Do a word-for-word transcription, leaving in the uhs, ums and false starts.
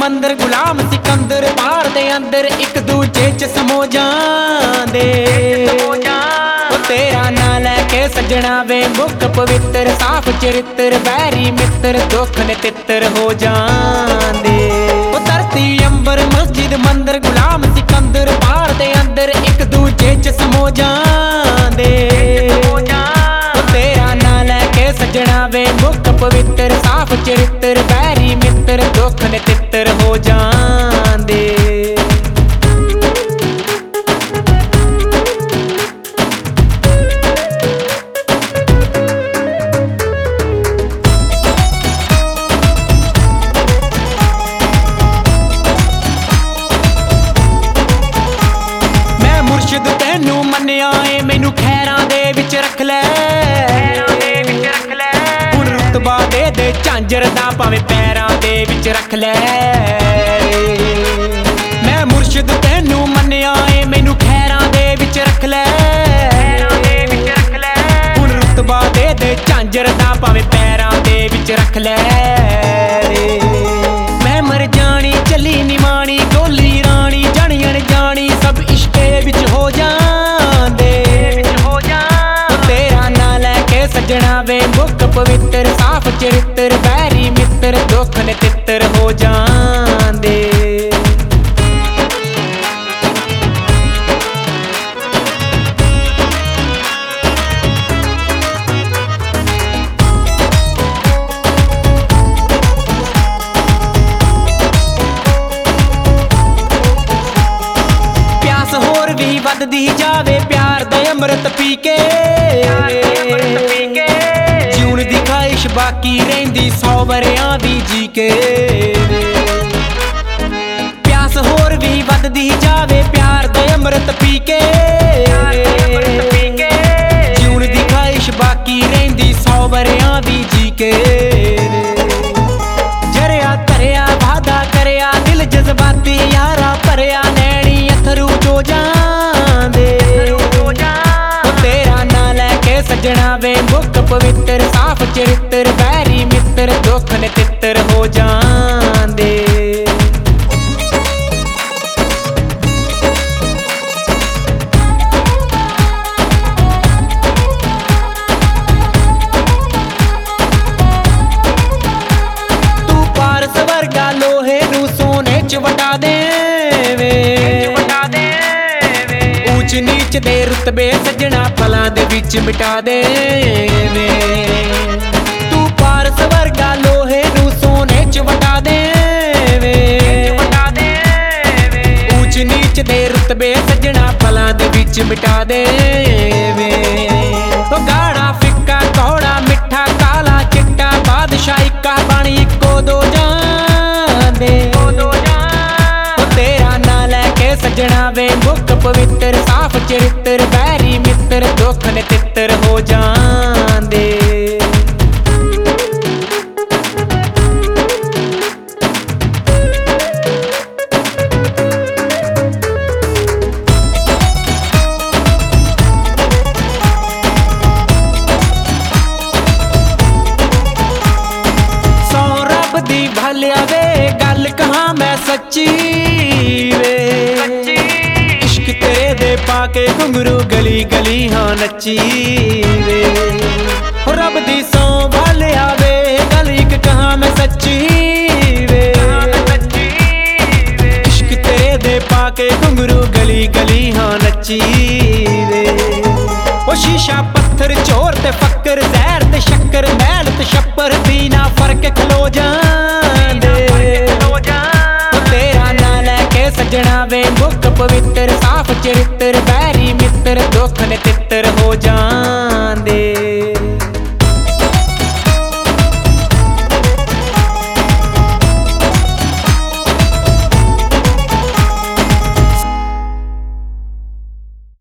ਮੰਦਰ ਗੁਲਾਮ ਸਿਕੰਦਰ ਬਾੜ ਦੇ ਅੰਦਰ ਇੱਕ ਦੂਜੇ ਚ ਸਮੋ ਜਾਂਦੇ। ਉਹ ਤੇਰਾ ਨਾਂ ਲੈ ਕੇ ਸੱਜਣਾ ਵੇ ਮੁੱਖ ਪਵਿੱਤਰ ਸਾਫ਼ ਚਰਿੱਤਰ ਵੈਰੀ ਮਿੱਤਰ ਦੁੱਖ ਨੇ ਤਿੱਤਰ ਹੋ ਜਾਂਦੇ। ਉਹ ਧਰਤੀ ਅੰਬਰ ਮਸਜਿਦ ਮੰਦਰ ਗੁਲਾਮ ਸਿਕੰਦਰ ਬਾੜ ਦੇ ਅੰਦਰ ਇੱਕ ਦੂਜੇ ਚ ਸਮੋ ਜਾਂਦੇ। ਉਹ ਤੇਰਾ ਨਾਂ ਲੈ ਕੇ ਸੱਜਣਾ ਵੇ ਮੁੱਖ ਪਵਿੱਤਰ ਸਾਫ਼ ਚਰਿੱਤਰ ਵੈਰੀ ਮਿੱਤਰ ਦੁੱਖ ਨੇ ਤਿੱਤਰ ਹੋ ਜਾਂਦੇ। ਮੈਂ ਮੁਰਸ਼ਿਦ ਤੈਨੂੰ ਮੰਨਿਆ ਏ ਮੈਨੂੰ ਖੈਰਾਂ ਦੇ ਵਿੱਚ ਰੱਖ ਲੈ। ਹੁਣ ਰੁਤਬਾ ਦੇ ਦੇ ਝਾਂਜਰ ਦਾ ਭਾਵੇਂ ਪੈਰਾਂ ਦੇ ਵਿੱਚ ਰੱਖ ਲੈ। ਮੈਂ ਮੁਰਸ਼ਿਦ ਤੈਨੂੰ ਮੰਨਿਆ ਏ ਮੈਨੂੰ ਖੈਰਾਂ ਦੇ ਵਿੱਚ ਰੱਖ ਲੈ। ਹੁਣ ਰੁਤਬਾ ਦੇ ਦੇ ਝਾਂਜਰ ਦਾ ਭਾਵੇਂ ਪੈਰਾਂ ਦੇ ਵਿੱਚ ਰੱਖ ਲੈ। ਮੈਂ ਮਰ ਜਾਣੀ ਚੱਲੀ ਨਿਮਾਣੀ ਗੋਲੀ ਰਾਣੀ ਜਾਣੀ ਅਣਜਾਣੀ ਸਭ ਇਸ਼ਕੇ ਵਿੱਚ ਹੋ ਜਾਂਦੇ। ਤੇਰਾ ਨਾਂ ਲੈ ਕੇ ਸੱਜਣਾ ਵੇ ਮੁੱਖ ਪਵਿੱਤਰ ਸਾਫ਼ ਚਰਿੱਤਰ ਵੈਰੀ ਮਿੱਤਰ ਦੁੱਖ ਨੇ ਤਿੱਤਰ ਹੋ ਜਾਂਦੇ। ਪਿਆਸ ਹੋਰ ਵੀ ਵੱਧਦੀ ਜਾਵੇ ਪਿਆਰ ਦਾ ਅੰਮ੍ਰਿਤ ਪੀ ਕੇ। ਜਿਉਣ ਦੀ ਖਾਹਿਸ਼ ਬਾਕੀ ਰਹਿੰਦੀ ਸੌ ਵਰਿਆਂ ਵੀ ਜੀ ਕੇ। ਪਿਆਸ ਹੋਰ ਵੀ ਵੱਧਦੀ ਜਾਵੇ ਪਿਆਰ ਦਾ ਅੰਮ੍ਰਿਤ ਪੀ ਕੇ। ਜਿਉਣ ਦੀ ਖਾਹਿਸ਼ ਬਾਕੀ ਰਹਿੰਦੀ ਸੌ ਵਰਿਆਂ ਵੀ ਜੀ ਕੇ। ਜਰਿਆ ਧਰਿਆ ਵਾਦਾ ਕਰਿਆ ਦਿਲ ਜਜ਼ਬਾਤੀ ਯਾਰਾ ਭਰਿਆ ਨੈਣੀ ਅਥਰੂ ਜੋ ਜਾਂਦੇ। ਤੇਰਾ ਨਾਂ ਲੈ ਕੇ ਸੱਜਣਾ ਵੇ ਮੁੱਖ ਪਵਿੱਤਰ ਸਾਫ਼ ਚਰਿੱਤਰ ਵੈਰੀ ਮਿੱਤਰ ਦੁੱਖ ਨੇ ਤਿੱਤਰ ਹੋ ਜਾਂਦੇ। ਤੂੰ ਪਾਰਸ ਵਰਗਾ ਲੋਹੇ ਨੂੰ ਸੋਨੇ ਚ ਵਟਾ ਦੇਵੇਂ। ਊਚ ਨੀਚ ਦੇ ਰੁਤਬੇ ਸੱਜਣਾ ਪਲਾਂ ਦੇ ਵਿੱਚ ਮਿਟਾ ਦੇਵੇਂ। ਤੂੰ ਪਾਰਸ ਵਰਗਾ ਲੋਹੇ ਨੂੰ ਸੋਨੇ ਚ ਵਟਾ ਦੇਵੇਂ। ਊਚ ਨੀਚ ਦੇ ਰੁਤਬੇ ਸੱਜਣਾ ਪਲਾਂ ਦੇ ਵਿੱਚ ਮਿਟਾ ਦੇਵੇਂ। ਉਹ ਗਾੜਾ ਫਿੱਕਾ ਕੌੜਾ ਮਿੱਠਾ ਕਾਲਾ ਚਿੱਟਾ ਬਾਦਸ਼ਾਹ ਇੱਕਾ ਬਾਣੀ ਇੱਕੋ ਦੋ ਜਾਂਦੇ। ਤੇਰਾ ਨਾਂ ਲੈ ਕੇ ਸੱਜਣਾ ਵੇ ਮੁੱਖ ਪਵਿੱਤਰ ਸਾਫ਼ ਚਰਿੱਤਰ ਵੈਰੀ ਮਿੱਤਰ ਦੁੱਖ ਨੇ ਤਿੱਤਰ ਹੋ ਜਾਂਦੇ। ਸੌ ਰੱਬ ਦੀ ਭਲਿਆ ਵੇ ਗੱਲ ਕਹਾਂ ਮੈਂ ਸੱਚੀ ਵੇ। ਇਸ਼ਕ ਤੇਰੇ ਦੇ ਪਾ ਕੇ ਘੁੰਗਰੂ ਗਲੀ ਗਲੀ ਹਾਂ ਨੱਚੀ ਵੇ। ਰੱਬ ਦੀ ਸੌ ਭਲਿਆ ਵੇ ਗੱਲ ਇੱਕ ਕਹਾਂ ਮੈਂ ਸੱਚੀ ਵੇ। ਇਸ਼ਕ ਤੇਰੇ ਦੇ ਪਾ ਕੇ ਘੁੰਗਰੂ ਗਲੀ ਗਲੀ ਹਾਂ ਨੱਚੀ ਵੇ। ਉਹ ਸ਼ੀਸ਼ਾ ਪੱਥਰ ਚੋਰ ਤੇ ਫੱਕਰ ਜ਼ਹਿਰ ਤੇ ਸ਼ੱਕਰ ਮੈਲ ਤੇ ਛੱਪਰ ਦੀ ਨਾ ਫਰਕ ਖਲੋ ਜਾਂਦੇ। ਤੇਰਾ ਨਾਂ ਲੈ ਕੇ ਸੱਜਣਾ ਵੇ ਮੁੱਖ ਪਵਿੱਤਰ ਸਾਫ਼ ਚਰਿੱਤਰ